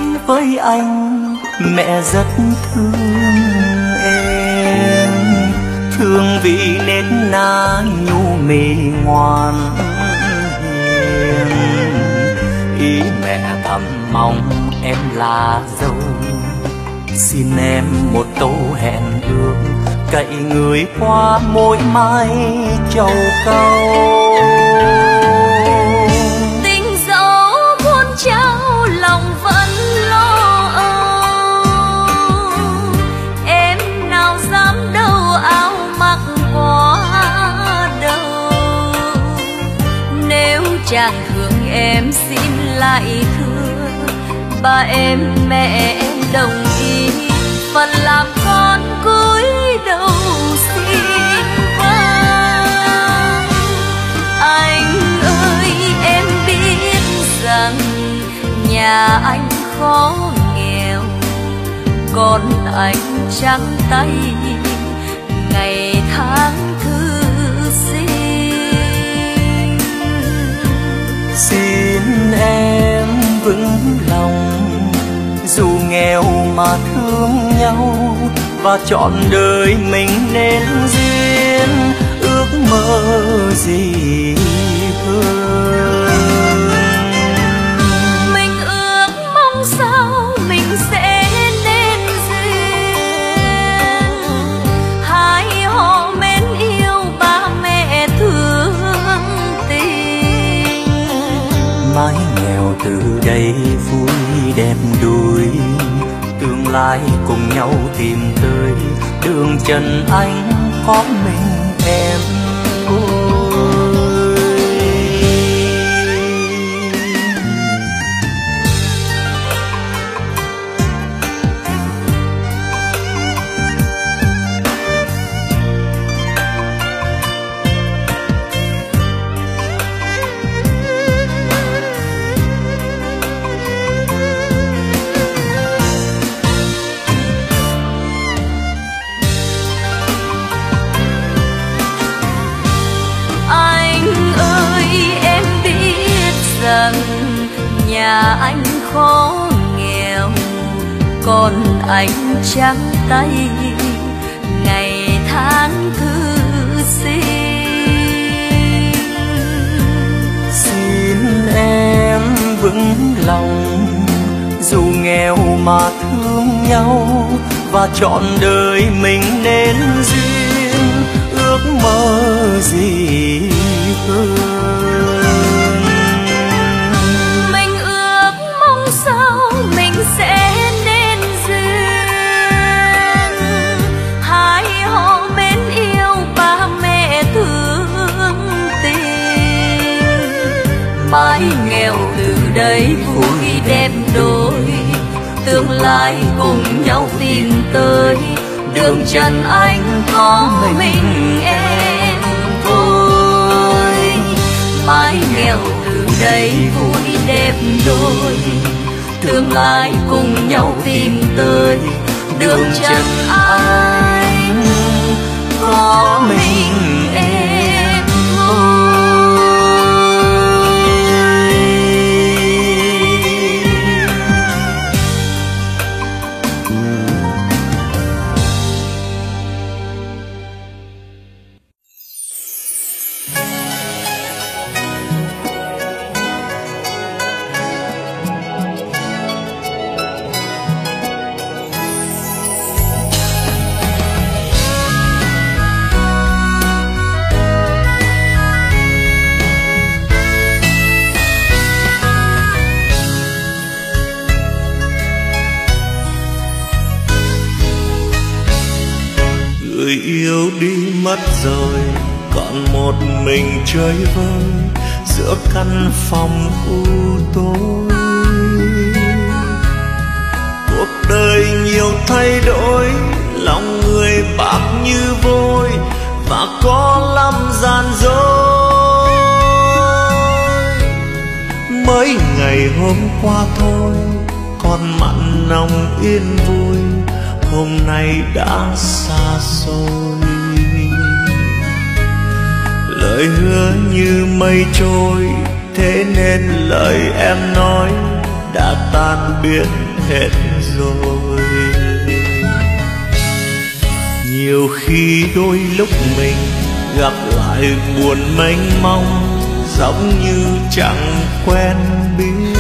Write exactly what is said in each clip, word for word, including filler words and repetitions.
với anh, mẹ rất thương em, thương vì nết na nhu mì ngoan hiền. Ý mẹ thầm mong em là dâu, xin em một câu hẹn ước, cậy người qua mỗi mai trầu cau. Tình dẫu muôn trao lòng vẫn lo âu, em nào dám đâu áo mặc quá đâu. Nếu chàng thương em xin lại thưa, ba em mẹ em đồng ý, phần làm con cúi đầu xin vâng. Anh ơi em biết rằng nhà anh khó nghèo, còn anh trắng tay ngày tháng thư sinh. Xin em vững lòng, dù nghèo mà thương nhau, và chọn đời mình nên duyên ước mơ gì hơn. Mình ước mong sao mình sẽ nên duyên, hai họ mến yêu ba mẹ thương tình. Mái nghèo từ đây vui đẹp đôi, tương lai cùng nhau tìm tới, đường trần anh có mình em thôi. Rằng nhà anh khó nghèo, còn anh trắng tay ngày tháng thư sinh. Xin em vững lòng, dù nghèo mà thương nhau, và chọn đời mình nên duyên ước mơ gì hơn. Sẽ nên duyên, hai họ mến yêu ba mẹ thương tình. Mái nghèo từ đây vui đẹp đôi, tương lai cùng nhau tìm tới, đường trần anh có mình em thôi. Mái nghèo từ đây vui đẹp đôi, tương lai cùng nhau tìm tới, đường trần anh có mình em thôi. Người yêu đi mất rồi, còn một mình chơi vơi giữa căn phòng u tối. Cuộc đời nhiều thay đổi, lòng người bạc như vôi, và có lắm gian dối. Mấy ngày hôm qua thôi, còn mặn nồng yên vui, hôm nay đã xa xôi. Lời hứa như mây trôi, thế nên lời em nói đã tan biến hết rồi. Nhiều khi đôi lúc mình gặp lại buồn mênh mông, giống như chẳng quen biết.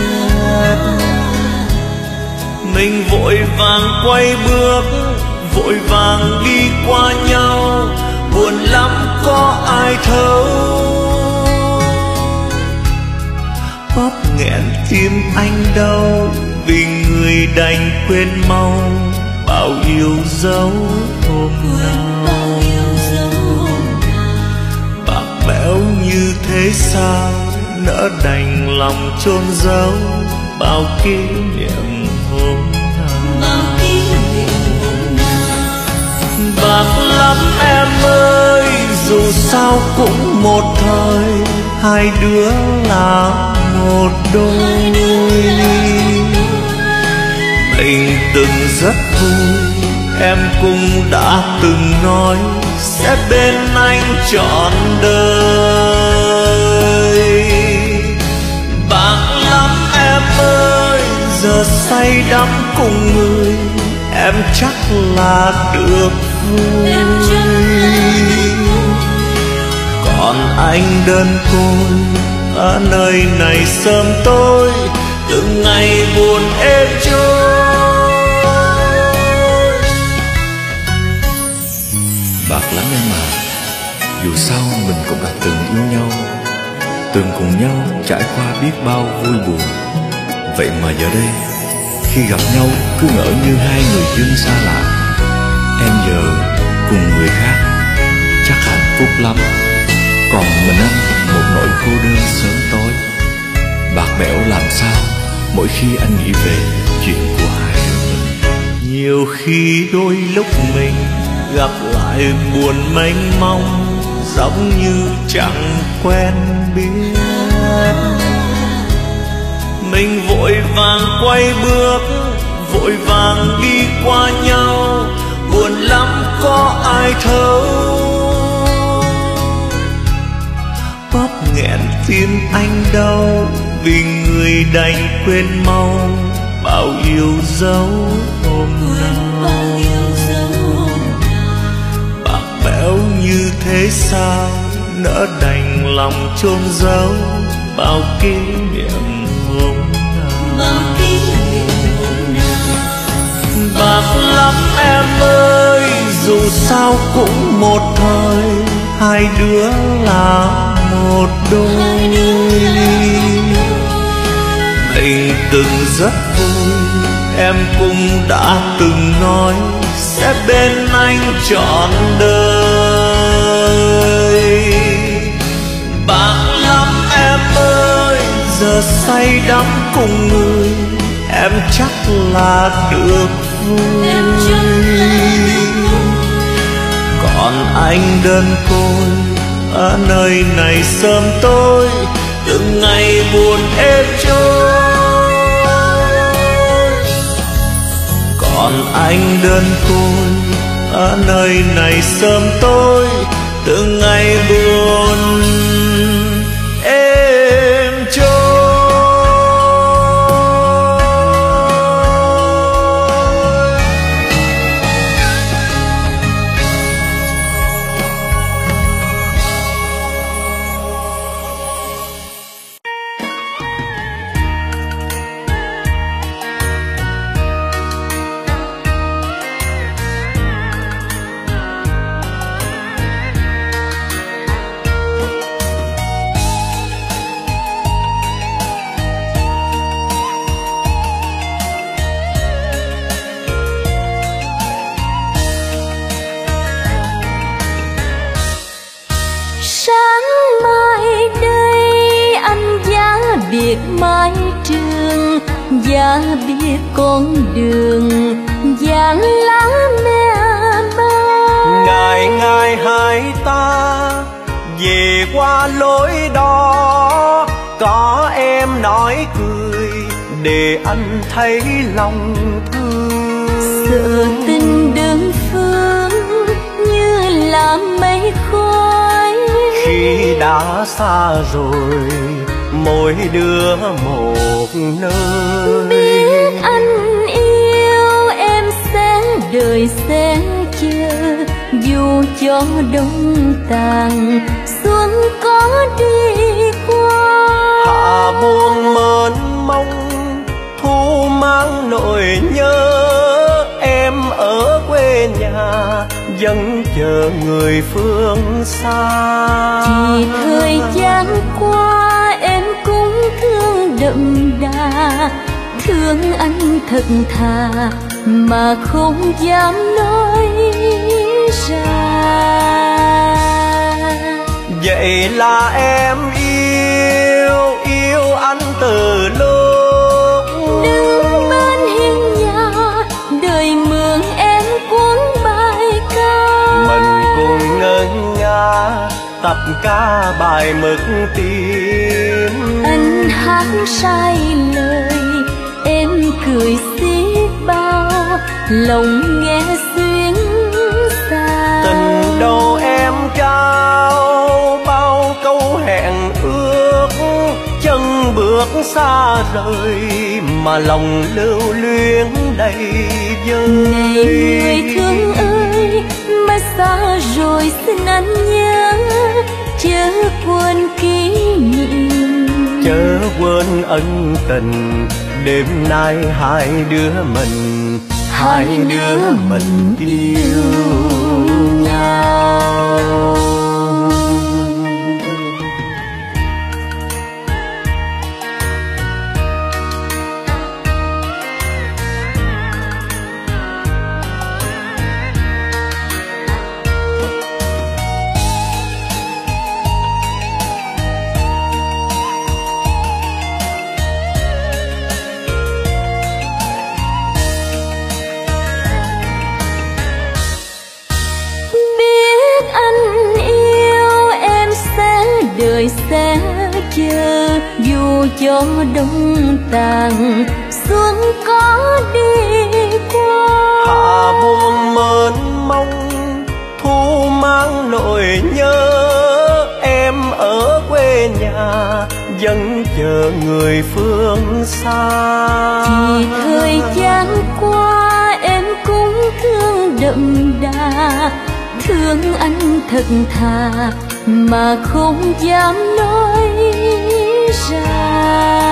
Mình vội vàng quay bước, vội vàng đi qua nhau, buồn lắm có ai thấu. Bóp nghẹn tim anh đâu, vì người đành quên mau bao yêu dấu hôm nào. Bạc bẽo như thế sao, nỡ đành lòng chôn giấu bao kỷ niệm hôm nào. Bạc lắm em ơi, dù sao cũng một thời, hai đứa là một đôi. Mình từng rất vui, em cũng đã từng nói sẽ bên anh trọn đời. Bạc lắm em ơi, giờ say đắm cùng người, em chắc là được vui. Còn anh đơn côi ở nơi này sớm tối, từng ngày buồn êm trôi. Bạc lắm em à, dù sao mình cũng đã từng yêu nhau, từng cùng nhau trải qua biết bao vui buồn. Vậy mà giờ đây khi gặp nhau cứ ngỡ như hai người dân xa lạ. Em giờ cùng người khác chắc hạnh phúc lắm, còn mình anh một nỗi cô đơn sớm tối. Bạc bẽo làm sao mỗi khi anh nghĩ về chuyện của hai đứa mình. Nhiều khi đôi lúc mình gặp lại buồn mênh mông, giống như chẳng quen biết. Mình vội vàng quay bước, vội vàng đi qua nhau, buồn lắm có ai thấu. Bóp nghẹn tim anh đâu, vì người đành quên mau bao yêu dấu hôm nào. Bạc bẽo như thế sao, nỡ đành lòng chôn giấu bao kỷ niệm hôm nào. Bạc lắm em ơi, dù sao cũng một thời, hai đứa là một đôi. Mình từng rất vui, em cũng đã từng nói sẽ bên anh trọn đời. Bạc lắm em ơi, giờ say đắm cùng người, em chắc là được vui. Còn anh đơn côi ở nơi này sớm tối, từng ngày buồn êm trôi. Còn anh đơn côi ở nơi này sớm tối, từng ngày buồn êm trôi. mái trường và biết con đường vàng lá me bao. Ngày ngày hai ta về qua lối đó, có em nói cười để anh thấy lòng thương. Sợ tình đơn phương như là mây khói, khi đã xa rồi mỗi đứa một nơi. Biết anh yêu gió đông tàn xuân có đi qua. Hạ buồn mơn mông thu mang nỗi nhớ, em ở quê nhà vẫn chờ người phương xa. Chỉ thời gian qua em cũng thương đậm đà, thương anh thật thà mà không dám nói ra. Vậy là em yêu, yêu anh từ lúc đứng bên hiên nhà, đời mượn em cuốn bài ca. mình cùng ngân nga tập ca bài mực tim. Anh hát sai lời em cười xiết bao, lòng nghe xuyến xa. Tình đâu em trao bao câu hẹn ước, chân bước xa rời mà lòng lưu luyến đầy vơi. Này người thương ơi, mà xa rồi xin anh nhớ, chớ quên kỷ niệm, chớ quên ân tình. Đêm nay hai đứa mình, hai đứa mình yêu nhau. đời sẽ chờ, dù gió đông tàn xuân có đi qua. Hạ buồn mơn mông thu mang nỗi nhớ, em ở quê nhà vẫn chờ người phương xa. Chỉ thời gian qua em cũng thương đậm đà, thương anh thật thà mà không dám nói ra.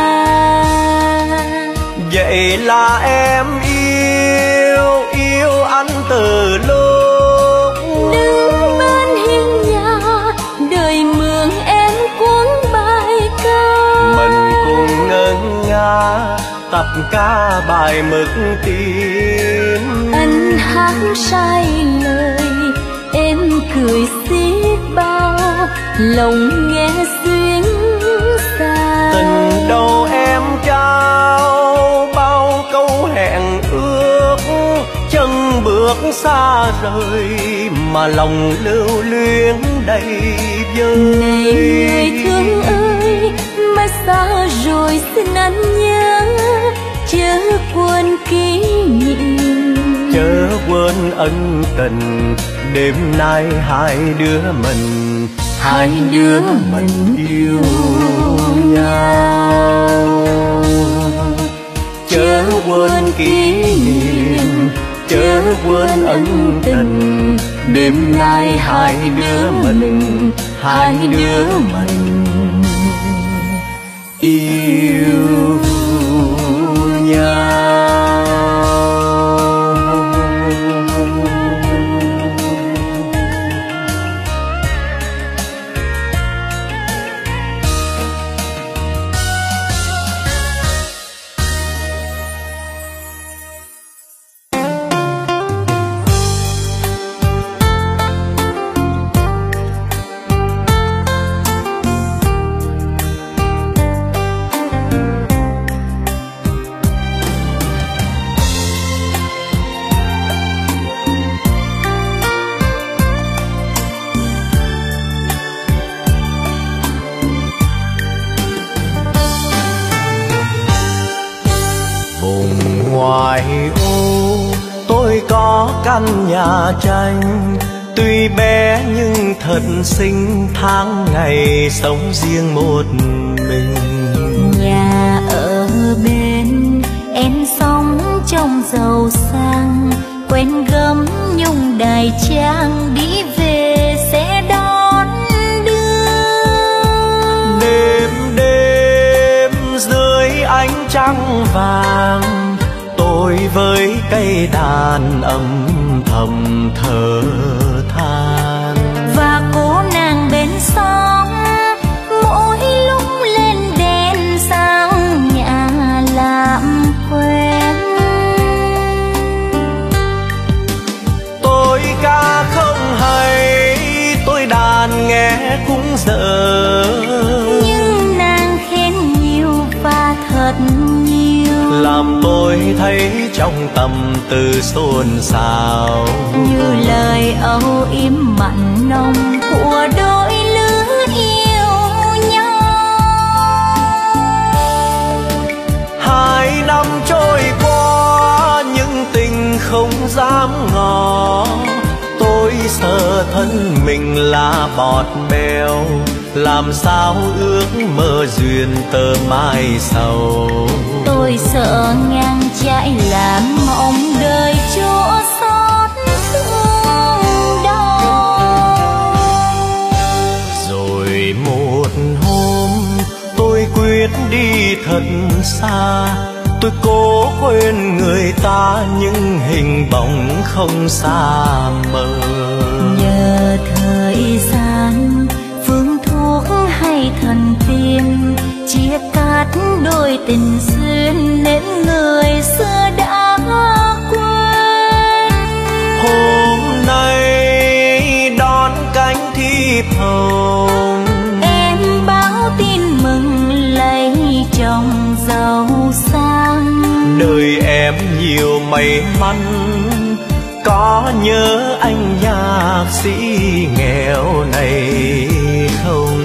Vậy là em yêu, yêu anh từ lúc đứng bên hiên nhà, đời mượn em cuốn bài ca. mình cùng ngân nga tập ca bài mực tim. Anh hát sai lời em cười xiết bao, lòng nghe xuyến xa. Tình đâu em trao bao câu hẹn ước, chân bước xa rời mà lòng lưu luyến đầy vơi. Này người thương ơi, mà xa rồi xin anh nhớ, chớ quên kỷ niệm, chớ quên ân tình. Đêm nay hai đứa mình, hai đứa mình yêu nhau. Chớ quên kỷ niệm, chớ quên ân tình. Đêm nay hai đứa mình, hai đứa mình yêu nhau. Ngoài ô tôi có căn nhà tranh, tuy bé nhưng thật xinh, tháng ngày sống riêng một mình. nhà ở bên em sống trong giàu sang, quen gấm nhung đài trang đi về trăng vàng, tôi với cây đàn âm thầm thở than. Và cô nàng bên sông mỗi lúc lên đèn sang nhà làm quen. Tôi ca không hay, tôi đàn nghe cũng dở, Nhưng nàng khen nhiều và thật nhiều, làm tôi thấy trong tâm tư xôn xao. như lời âu yếm mặn nồng của đôi lứa yêu nhau. Hai năm trôi qua nhưng tình không dám ngỏ, tôi sợ thân mình là bọt bèo, làm sao ước mơ duyên tơ mai sầu. Tôi sợ ngang trái làm mộng đời chúa xót thương đau. Rồi một hôm tôi quyết đi thật xa, tôi cố quên người ta nhưng hình bóng không xa mờ. Nhờ thời gian phương thuốc hay thần tiên chia cắt đôi tình duyên nên người xưa đã quên. Hôm nay đón cánh thiệp hồng, Em báo tin mừng lấy chồng giàu sang. đời em nhiều may mắn, có nhớ anh nhạc sĩ nghèo này không?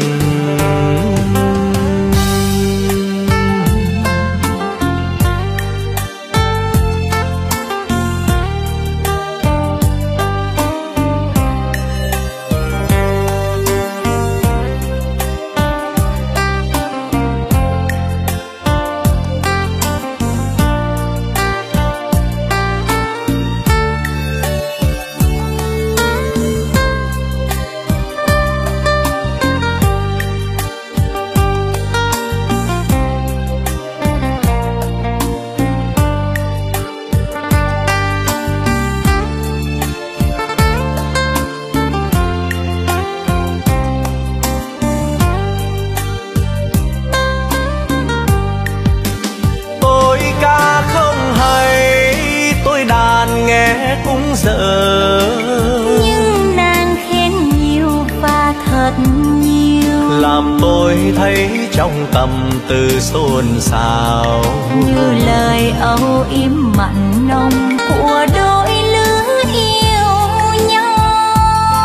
Dở, nhưng nàng khen nhiều và thật nhiều, làm tôi thấy trong tâm tư xôn xao. như lời âu yếm mặn nồng của đôi lứa yêu nhau.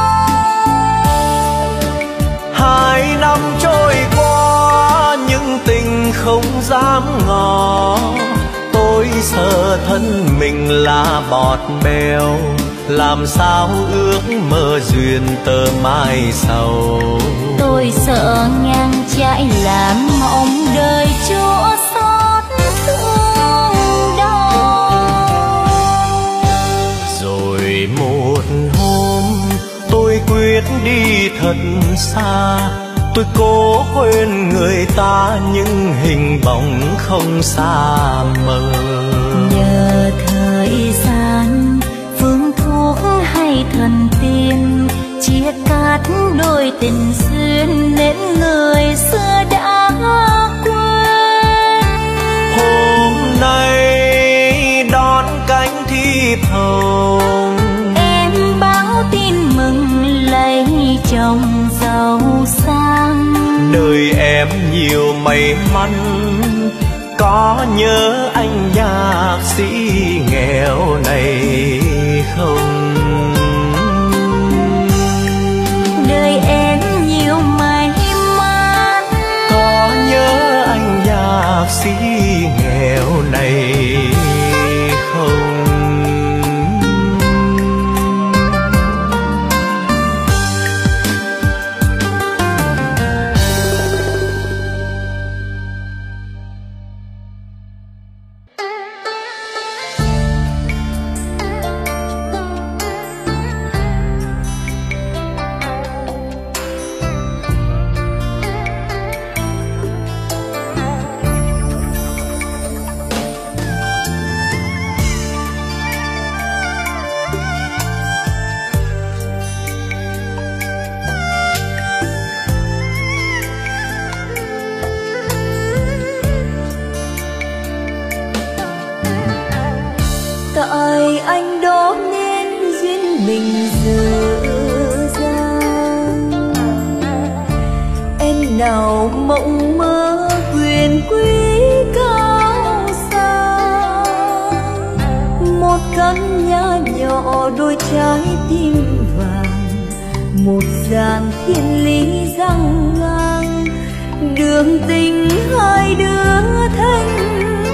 Hai năm trôi qua nhưng tình không dám ngỏ, tôi sợ thân mình là bọt bèo, làm sao ước mơ duyên tơ mai sầu. Tôi sợ ngang trái làm mộng đời chúa xót thương đau. Rồi một hôm tôi quyết đi thật xa, tôi cố quên người ta nhưng hình bóng không xa mờ. Nhờ thời gian phương thuốc hay thần tiên chia cắt đôi tình duyên nên người xưa đã quên. Hôm nay đón cánh thiệp hồng, Em báo tin mừng lấy chồng giàu sang. đời em nhiều may mắn, có nhớ anh nhạc sĩ nghèo này không? Đời em nhiều may mắn, Có nhớ anh nhạc sĩ nghèo này không? Tại anh đó nên duyên mình dở dang, em nào mộng mơ quyền quý cao sang, một căn nhà nhỏ đôi trái tim vàng, một dàn thiên lý răng ngang, đường tình hai đứa thanh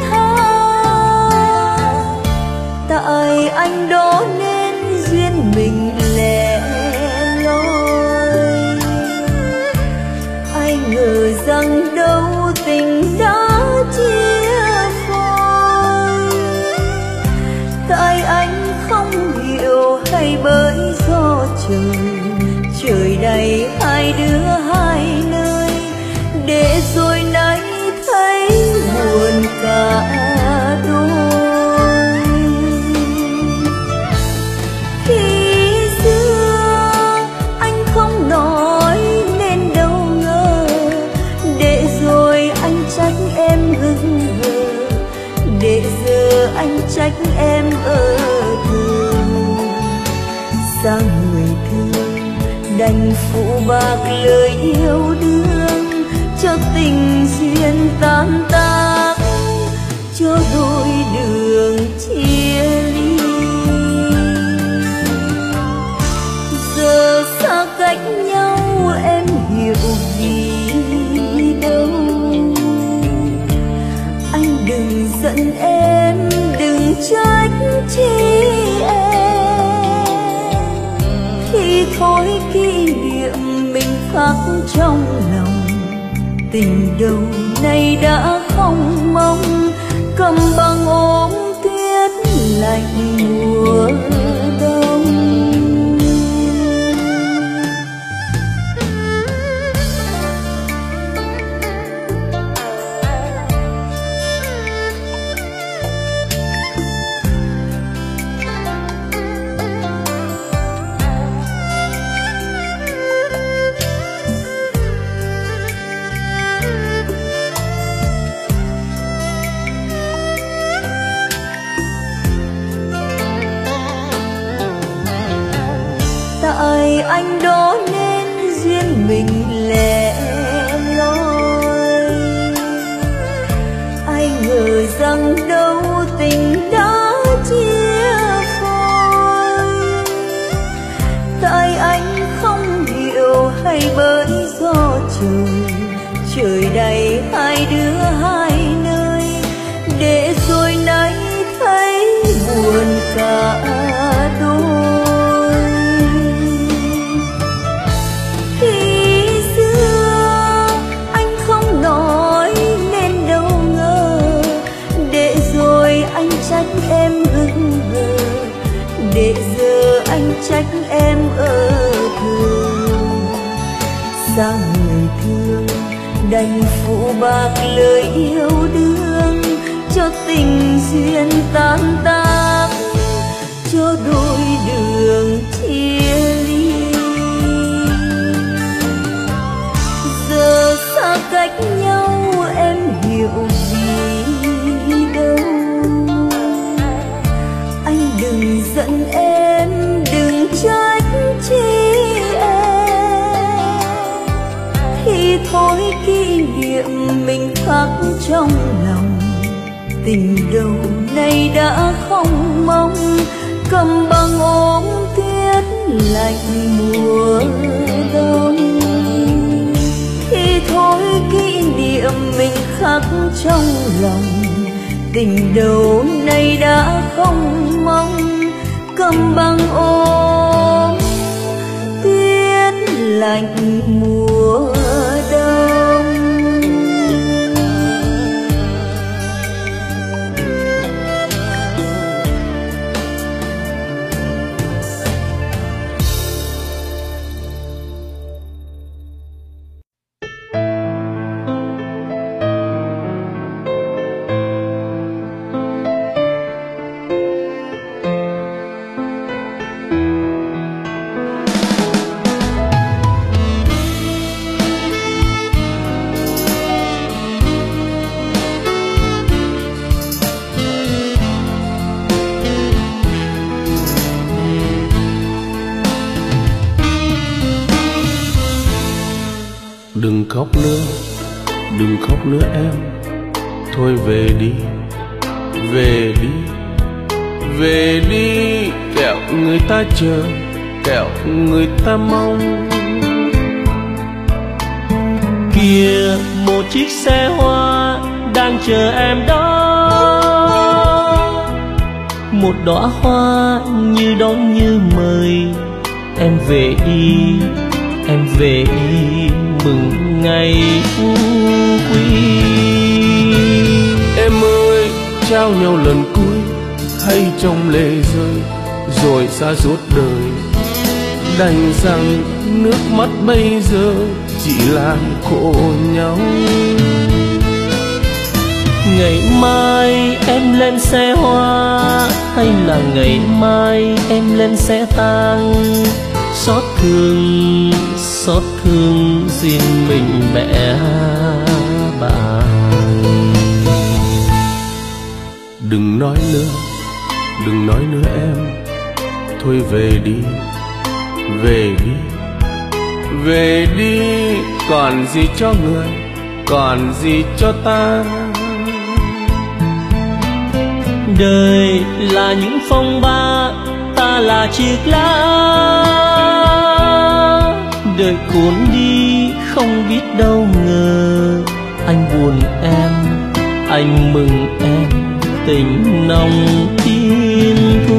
thang. Tại anh đó nên duyên mình lẻ loi, ai ngờ rằng đâu tình đã chia phôi. Tại anh không hiểu hay bởi do trời, trời đầy hai đứa hai nơi, để rồi nay thấy buồn cả đôi. Khi xưa anh không nói nên đâu ngờ, để rồi anh trách em hững hờ, để giờ anh trách em ở thường. Sao người thương đành phụ bạc lời yêu đương, cho tình duyên tan tác, cho đôi đường chia ly. Giờ xa cách nhau em hiểu vì đâu, anh đừng giận em, đừng trách chi em, khi thôi kỷ niệm mình khắc trong lòng. Tình đầu này đã không mong, cầm băng ôm tuyết lạnh mùa đông. Tại anh đó nên duyên mình lẻ loi, ai ngờ rằng đâu tình đã chia phôi. Tại anh không hiểu hay bởi do trời, trời đầy hai đứa hai nơi, để rồi nay thấy buồn cả đôi. Trách em hững hờ, để giờ anh trách em ở thường. Sao người thương đành phụ bạc lời yêu đương, cho tình duyên tan tác, cho đôi đường chia ly. Giờ xa cách nhau em hiểu vì đâu, đừng giận em, đừng trách chi em, khi thôi kỷ niệm mình khắc trong lòng. Tình đầu này đã không mong, cầm băng ôm tuyết lạnh mùa đông. Khi thôi kỷ niệm mình khắc trong lòng, tình đầu này đã không mong, cầm băng ôm tuyết lạnh mùa đông. Đừng khóc nữa, đừng khóc nữa em, thôi về đi, về đi, về đi, kẻo người ta chờ, kẻo người ta mong. Kìa một chiếc xe hoa đang chờ em đó, một đóa hoa như đón như mời. Em về đi, em về đi, mừng ngày phú quý. Em ơi, trao nhau lần cuối, hay trong lệ rơi, rồi xa suốt đời. Đành rằng nước mắt bây giờ chỉ làm khổ nhau. Ngày mai em lên xe hoa, hay là ngày mai em lên xe tang. Xót thương, xót thương xin mình mẹ bà. Đừng nói nữa, đừng nói nữa em, thôi về đi, về đi, về đi. Còn gì cho người, còn gì cho ta. Đời là những phong ba, ta là chiếc lá. Đời cuốn đi không biết đâu ngờ. Anh buồn em, anh mừng em, tình nồng thiên thu.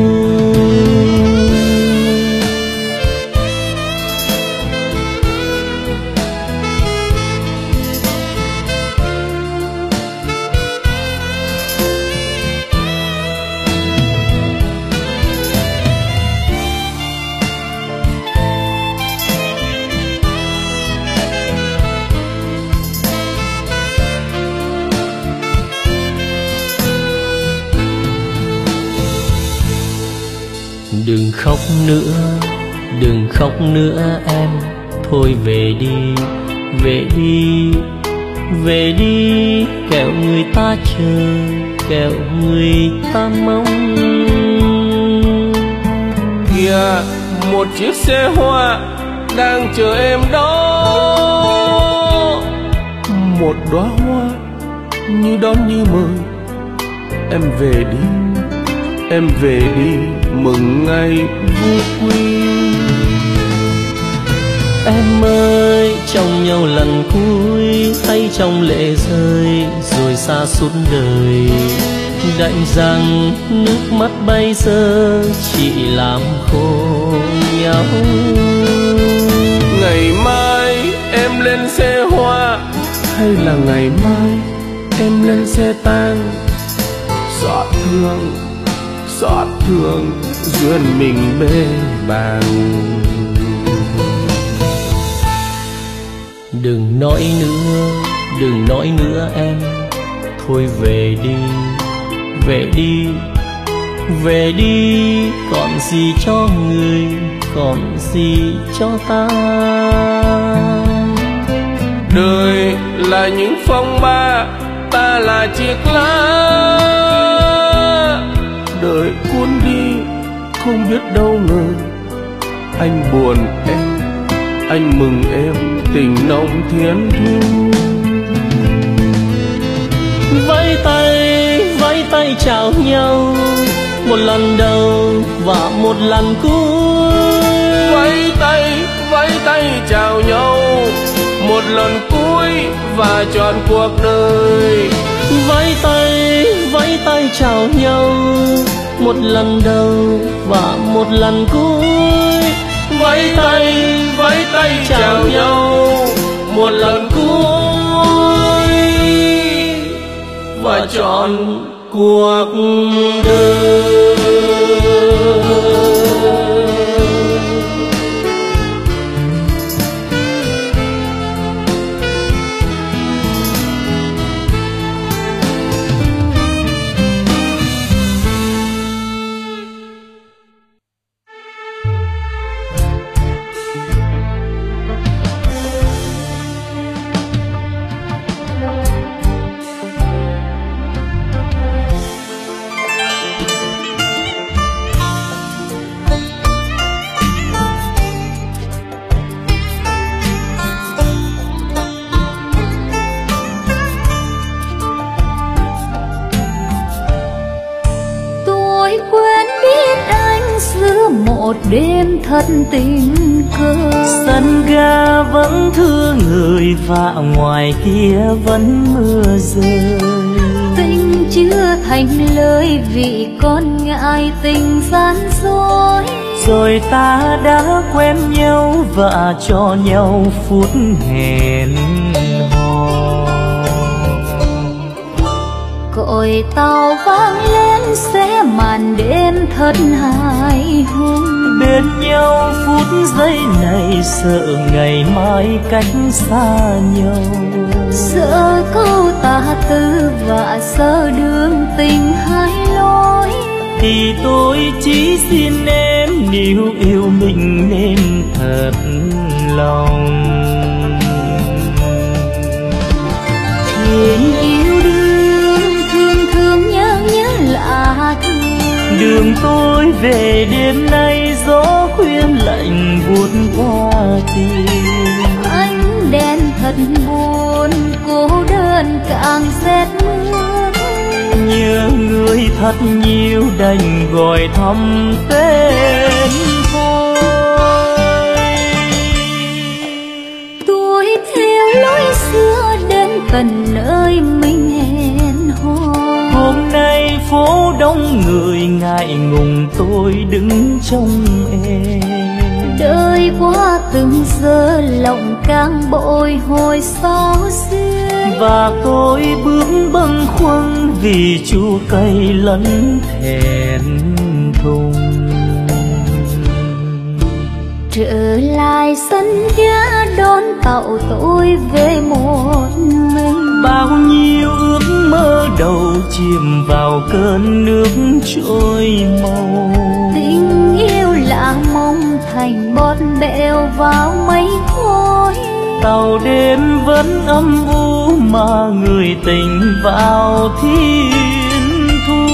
Đừng khóc nữa, đừng khóc nữa em, thôi về đi, về đi, về đi, kẻo người ta chờ, kẻo người ta mong. Kìa một chiếc xe hoa đang chờ em đó, một đóa hoa như đón như mời. Em về đi, em về đi, mừng ngày vui quy. Em ơi, trong nhau lần cuối, hay trong lệ rơi, rồi xa suốt đời. Đành rằng nước mắt bây giờ chỉ làm khổ nhau. Ngày mai em lên xe hoa, hay là ngày mai em lên xe tang. Xót thương, xót thương duyên mình bê bàng. Đừng nói nữa, đừng nói nữa em, thôi về đi, về đi, về đi. Còn gì cho người, còn gì cho ta. Đời là những phong ba, ta là chiếc lá. Đời cuốn đi không biết đâu ngờ. Anh buồn em, anh mừng em, tình nồng thiên thu. Vẫy tay, vẫy tay chào nhau, một lần đầu và một lần cuối. Vẫy tay, vẫy tay chào nhau, một lần cuối và trọn cuộc đời. Vẫy tay, vẫy tay chào nhau, một lần đầu và một lần cuối. Vẫy tay, vẫy tay chào nhau, một lần cuối và trọn cuộc đời. tôi quên biết anh giữa một đêm thật tình cờ. Sân ga vẫn thương người và ngoài kia vẫn mưa rơi. Tình chưa thành lời vì con ngại tình gian dối. Rồi ta đã quen nhau và cho nhau phút hẹn hò. Còi tàu vang lên sẽ màn đêm thật hài hùng. Bên nhau phút giây này sợ ngày mai cách xa nhau. Sợ câu tà tư và sợ đường tình hai lối. Thì tôi chỉ xin em níu yêu mình nên thật lòng. Thiên yêu đương thương thương nhớ nhớ lạ thương. Đường tôi về đêm nay gió khuyên lạnh buốt qua tim. Ánh đèn thật buồn cô đơn càng rét mướt. Nhớ người thật nhiều đành gọi thăm tên thôi. Tôi theo lối xưa đến tận nơi mình hẹn hò. Hôm nay phố đông người ngại ngùng tôi đứng trông em. Đời qua từng giờ lòng càng bồi hồi xót xiết. Và tôi bước bâng khuâng vì chua cay lẫn thẹn thùng. Trở lại sân ga đón tàu tôi về một mình. Bao nhiêu ước mơ đầu chìm vào cơn nước trôi màu. Tình yêu lạ mong thành bọt bèo vào mây khói. Tàu đêm vẫn âm u mà người tình vào thiên thu.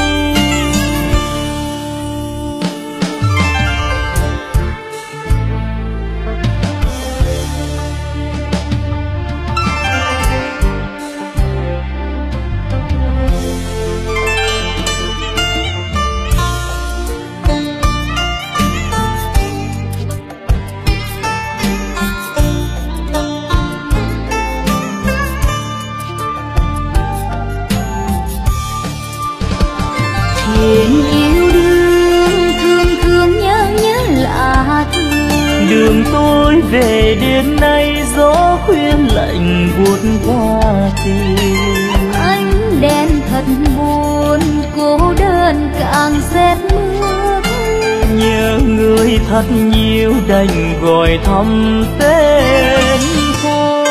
Thiên yêu đương thương thương nhớ nhớ lạ thương. Đường tôi về đêm nay gió khuyên lạnh buốt qua tim. Ánh đèn thật buồn cô đơn càng rét mướt. Nhớ người thật nhiều đành gọi thăm tên thôi.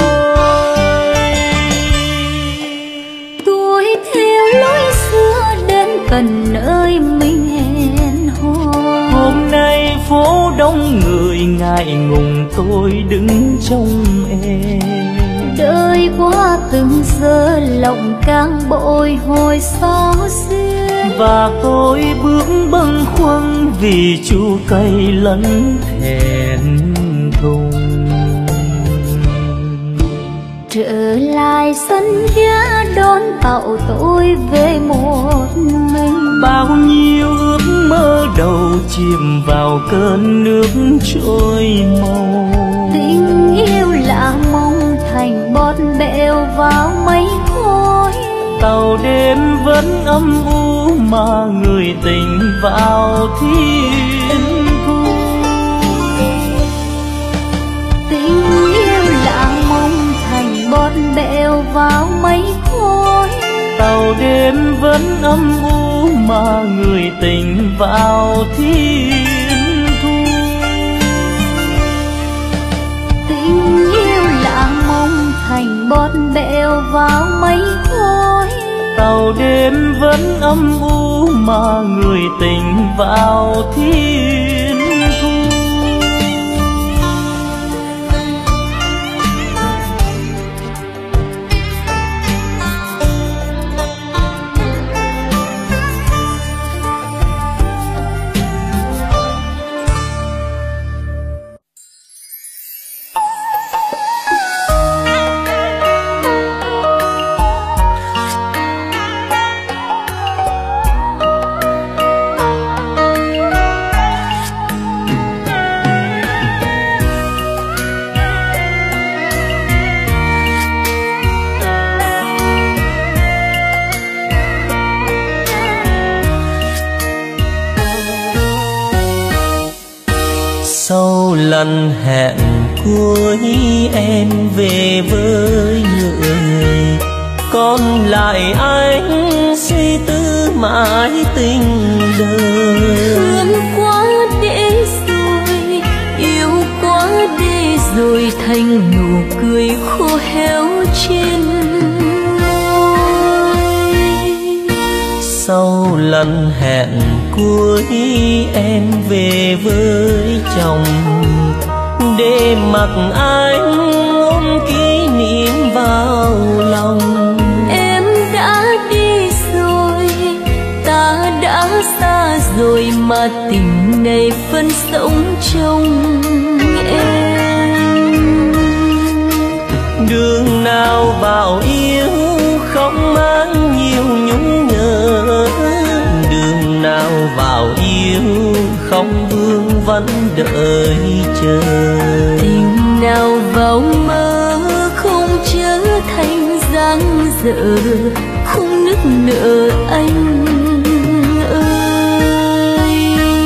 Tôi theo lối xưa đến tận nơi mình hẹn hò. Hôm nay phố đông người ngại ngùng tôi đứng trông em. Đời qua từng giờ lòng càng bồi hồi xót xiết. Và tôi bước bâng khuâng vì chua cay lẫn thẹn thùng. Trở lại sân ga đón tàu tôi về một mình. Bao nhiêu ước mơ đầu chìm vào cơn nước trôi màu. Tình yêu lạ mong thành bọt bèo vào mây khói. Tàu đêm vẫn âm u mà người tình vào thiên thu. Tình yêu lạ mong thành bọt bèo vào mây khói. Tàu đêm vẫn âm u mà người tình vào thiên thu. Tình yêu lạ mong thành bọt bèo vào mây khói. Tàu đêm vẫn âm u mà người tình vào thiên thu. Sau lần hẹn cuối em về với người, còn lại anh suy tư mãi tình đời. Thương quá để rồi, yêu quá để rồi, thành nụ cười khô héo trên môi. Sau lần hẹn cuối em về với chồng, để mặc anh ôm kỷ niệm vào lòng. Em đã đi rồi, ta đã xa rồi, mà tình này vẫn sống trong em. Đường nào vào yêu không mang nhiều nhung nhớ, đường nào vào yêu không vương vấn đợi chờ. Tình nào vào mơ không trở thành dáng dở, không nức nở anh ơi.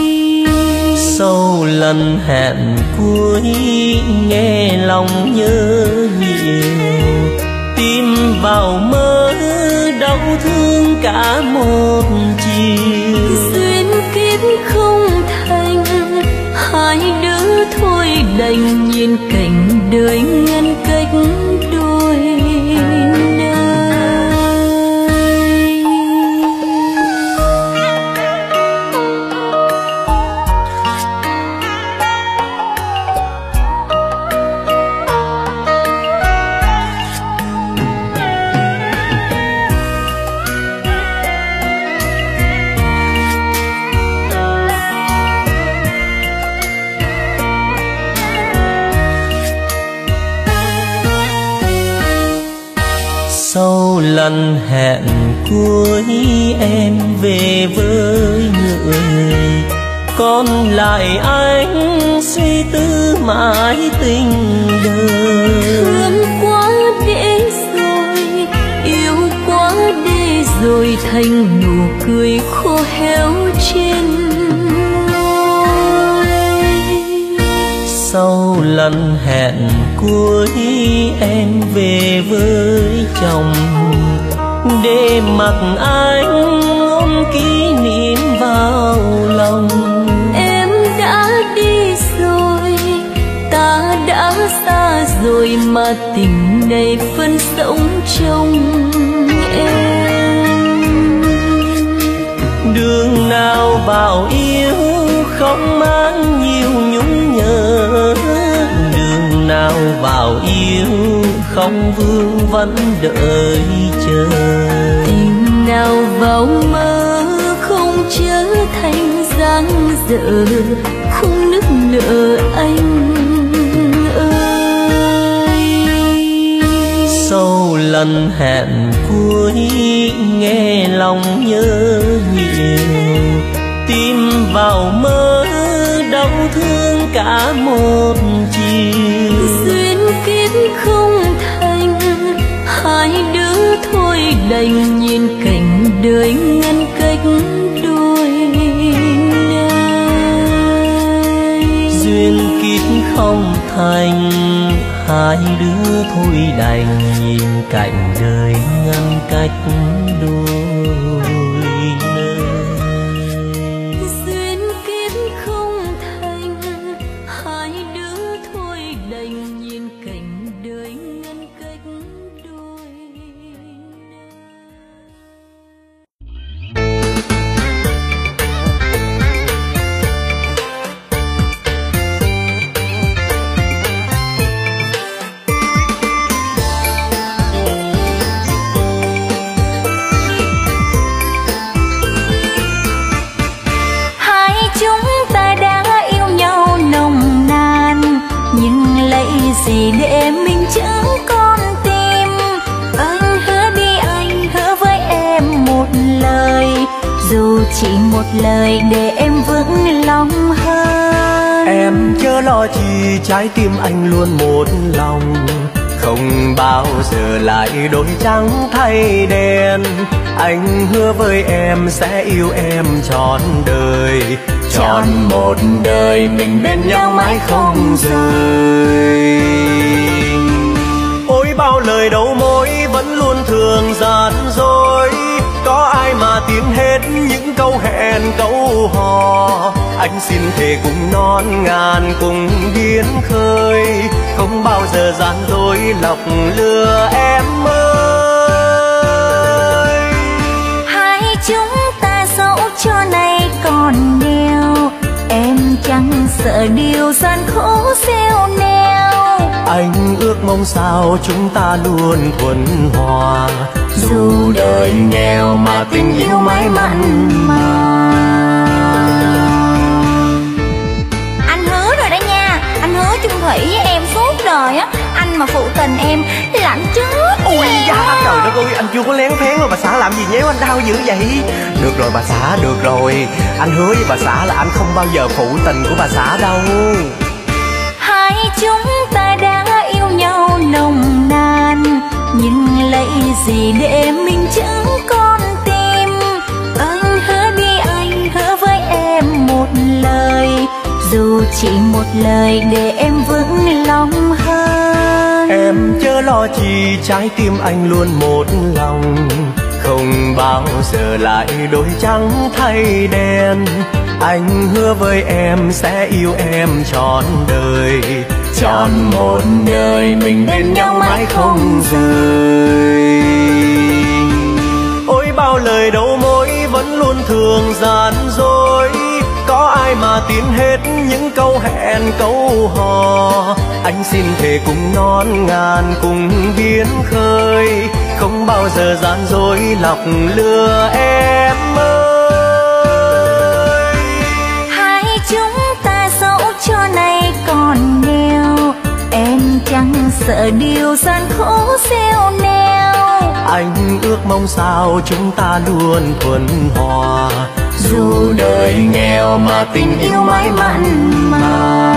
Sau lần hẹn cuối nghe lòng nhớ nhiều, tim vào mơ đau thương cả một chiều. Duyên kiếp không thành, hai đứa thôi đành nhìn cảnh đời ngăn cách đôi nơi. Sau lần hẹn cuối em về với người, còn lại anh suy tư mãi tình đời. Thương quá để rồi, yêu quá để rồi, thành nụ cười khô héo trên môi. Sau lần hẹn cuối em về với chồng, để mặc anh ôm kỷ niệm vào lòng. Em đã đi rồi, ta đã xa rồi, mà tình này vẫn sống trong em. Đường nào vào yêu không mang nhiều nhung nhớ, đường nào vào yêu không vương vấn đợi chờ. Tình nào vào mơ không trở thành dáng dở, không nức nở anh ơi. Sau lần hẹn cuối nghe lòng nhớ nhiều, tim vào mơ đau thương cả một chiều. Duyên kiếp không thành, hai đứa thôi đành nhìn cảnh đời ngăn cách đôi nơi. Duyên kiếp không thành, hai đứa thôi đành nhìn cảnh đời ngăn cách đôi nơi. Duyên kiếp không thành, hai đứa thôi đành nhìn cảnh đời ngăn cách đôi nơi. Gì để mình chẳng con tim. Anh hứa đi, anh hứa với em một lời, dù chỉ một lời để em vững lòng hơn. Em chớ lo chi, trái tim anh luôn một lòng. không bao giờ lại đổi trắng thay đen. Anh hứa với em sẽ yêu em trọn đời, trọn một đời mình bên nhau mãi không rời. Ôi bao lời đầu môi vẫn luôn thường gian dối, có ai mà tin hết những câu hẹn câu hò. Anh xin thề cùng non ngàn cùng biến khơi, không bao giờ gian dối lọc lừa em ơi. Hai chúng ta dẫu cho này còn nghèo, em chẳng sợ điều gian khổ xeo neo. Anh ước mong sao chúng ta luôn thuận hòa, dù đời nghèo mà tình yêu mãi mặn mà. Anh hứa rồi đó nha, anh hứa chung thủy với em suốt đời á. Anh mà phụ tình em lạnh chết. Ôi da trời đất ơi, anh chưa có lén phén mà bà xã làm gì nhéo anh đau dữ vậy. Được rồi bà xã, được rồi, anh hứa với bà xã là anh không bao giờ phụ tình của bà xã đâu. Hai chúng ta đã yêu nhau nồng nàn, nhưng lấy gì để mình chẳng con tim. Anh hứa đi, anh hứa với em một lời, dù chỉ một lời để em vững lòng hơn. Em chớ lo chi, trái tim anh luôn một lòng, không bao giờ lại đổi trắng thay đen. Anh hứa với em sẽ yêu em trọn đời, trọn một đời mình bên nhau mãi không rời. Ôi bao lời đầu môi vẫn luôn thường gian dối, có ai mà tin hết những câu hẹn câu hò. Anh xin thề cùng non ngàn cùng biến khơi, không bao giờ gian dối lọc lừa em ơi. Hai chúng ta dẫu cho này còn nghèo, em chẳng sợ điều gian khổ xeo neo. Anh ước mong sao chúng ta luôn thuận hòa, dù đời nghèo mà tình yêu mãi mặn mà.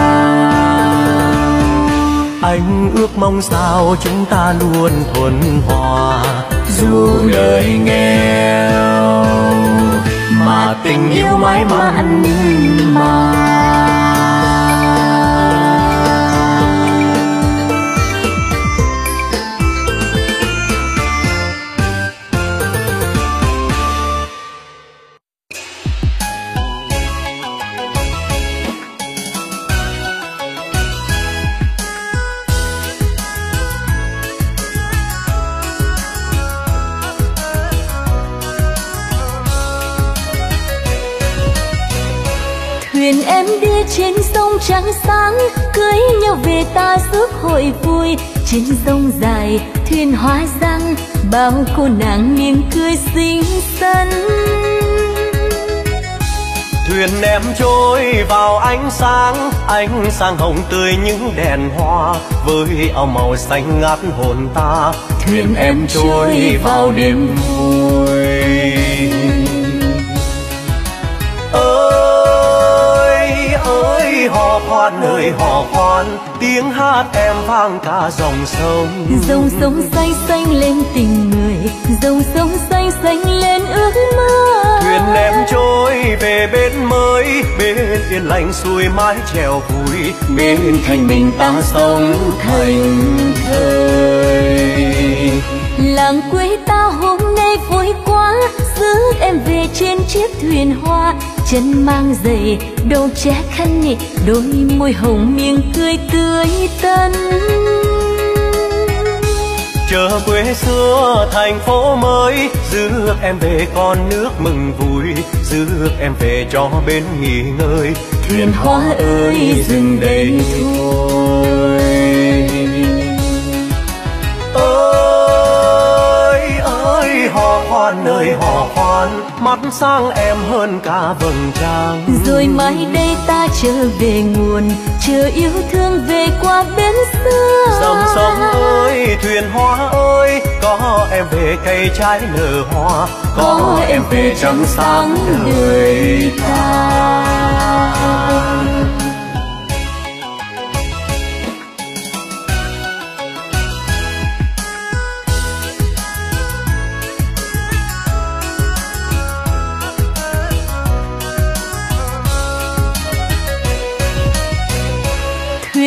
Anh ước mong sao chúng ta luôn thuận hòa, dù đời nghèo mà tình yêu mãi mặn mà. Thuyền em đi trên sông trắng sáng, cưới nhau về ta rước hội vui. Trên sông dài thuyền hoa răng, bao cô nàng miệng cười xinh xắn. Thuyền em trôi vào ánh sáng, ánh sáng hồng tươi những đèn hoa, với áo màu xanh ngát hồn ta. Thuyền em trôi vào đêm vui. Hò khoan ơi hò khoan, tiếng hát em vang cả dòng sông. Dòng sông xanh xanh lên tình người, dòng sông xanh xanh lên ước mơ. Thuyền em trôi về bên mới, bên yên lành xuôi mái chèo vui, bên thanh bình ta sống thành thơi. Làng quê ta hôm nay vui quá, rước em về trên chiếc thuyền hoa. Chân mang giày, đầu che khăn nhẹ, đôi môi hồng miệng cười tươi tắn. Chờ quê xưa thành phố mới, rước em về con nước mừng vui, rước em về cho bên nghỉ ngơi. Thuyền hoa ơi dừng đây thôi. Hò khoan ơi hò khoan, mắt sáng em hơn cả vầng trăng. Rồi mai đây ta trở về nguồn, chờ yêu thương về qua bến xưa. Dòng sông ơi thuyền hoa ơi, có em về cây trái nở hoa, có, có em về trăng sáng đời ta.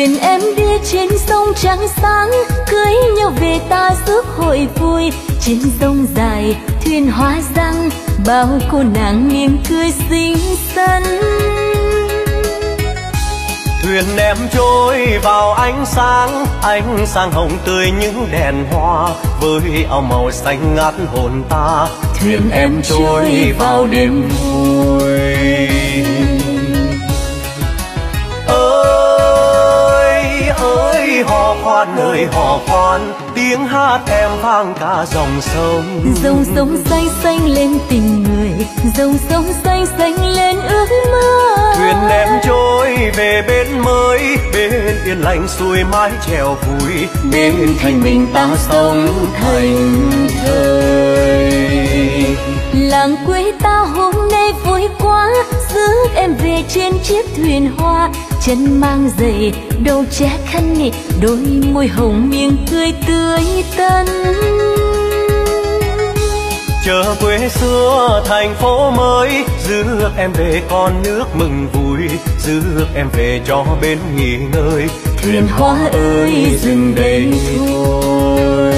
thuyền em đi trên sông trắng sáng, cưới nhau về ta rước hội vui. Trên sông dài thuyền hoa răng, bao cô nàng mỉm cười xinh xắn. Thuyền em trôi vào ánh sáng, ánh sáng hồng tươi những đèn hoa, với áo màu xanh ngát hồn ta. Thuyền em trôi vào đêm vui. Ơi ơi hò khoan ơi hò khoan, tiếng hát em vang cả dòng sông. Dòng sông xanh xanh lên tình người, dòng sông xanh xanh lên ước mơ. Thuyền em trôi về bên mới, bên yên lành xuôi mái chèo vui, bên thanh bình ta sống thành thơi. Làng quê ta hôm nay vui quá, rước em về trên chiếc thuyền hoa. Chân mang giày, đầu che khăn nị, đôi môi hồng miệng cười tươi tắn. Chờ quê xưa thành phố mới, rước em về con nước mừng vui, rước em về cho bên nghỉ ngơi. Thuyền hoa ơi dừng đây thôi.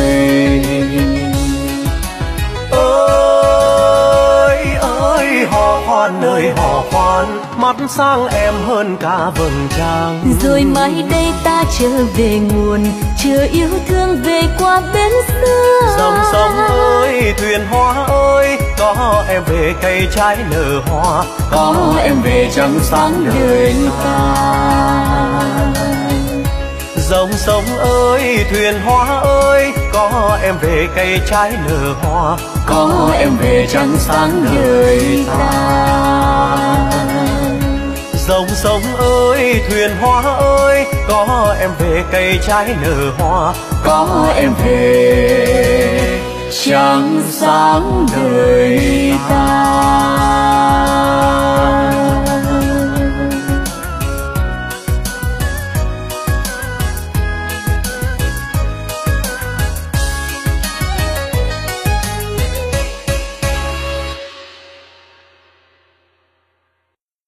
Ơi ơi hò khoan ơi hò khoan, mắt sang em hơn cả vầng trăng. Rồi mai đây ta trở về nguồn, chờ yêu thương về qua bến xưa. Dòng sông ơi thuyền hoa ơi, có em về cây trái nở hoa, có em về trăng sáng đời ta. Dòng sông ơi thuyền hoa ơi, có em về cây trái nở hoa, có em về trăng sáng đời ta. Dòng sông ơi thuyền hoa ơi, có em về cây trái nở hoa, có em về trăng sáng đời ta.